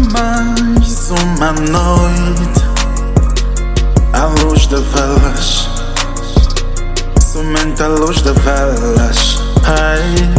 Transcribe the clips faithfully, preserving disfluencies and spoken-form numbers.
mais uma noite à luz de velas, somente à luz de velas. Ai,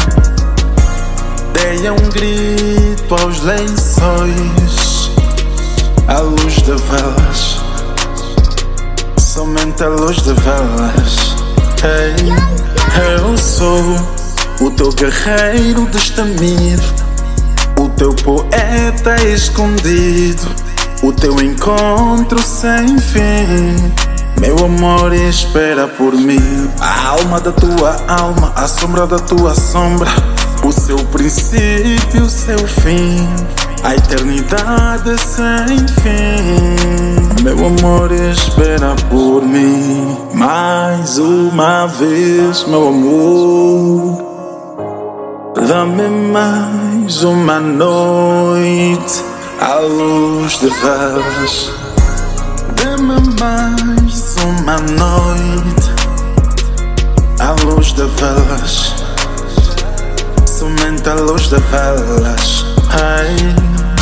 dei um grito aos lençóis à luz de velas, somente à luz de velas. Ei, eu sou o teu guerreiro destemido, o teu poeta escondido, o teu encontro sem fim. Meu amor espera por mim, a alma da tua alma, a sombra da tua sombra, o seu princípio, o seu fim, a eternidade sem fim. Meu amor espera por mim, mais uma vez, meu amor. Dá-me mais uma noite à luz de velas. Dê-me mais uma noite à luz de velas, somente à luz de velas. Ai,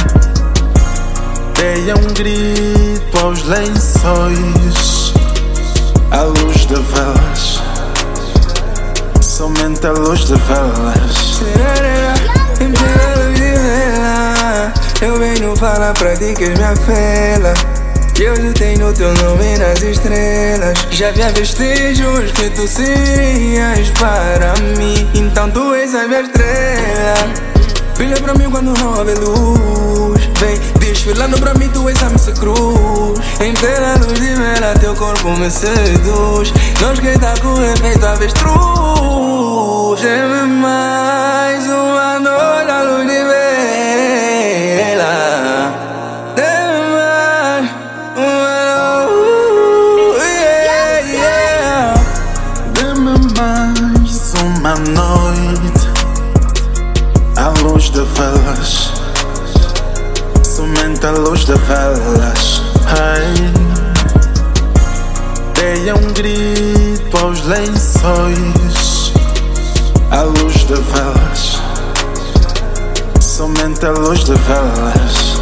dei um grito aos lençóis à luz de velas, somente à luz de velas. Eu venho falar pra ti que és minha fela, que hoje tenho teu nome nas estrelas. Já vi vestígios que tu serias para mim, então tu és a minha estrela. Brilha pra mim quando não houver luz, vem desfilando pra mim, tu és a missa cruz. Em plena luz de vela teu corpo me seduz, não esquenta com efeito avestruz. Dê-me mais uma noite à luz de vela, dê-me mais uma noite, yeah, yeah. Dê-me mais uma noite à luz de velas, somente à luz de velas. Ai, dei um grito aos lençóis à luz de velas, somente à luz de velas.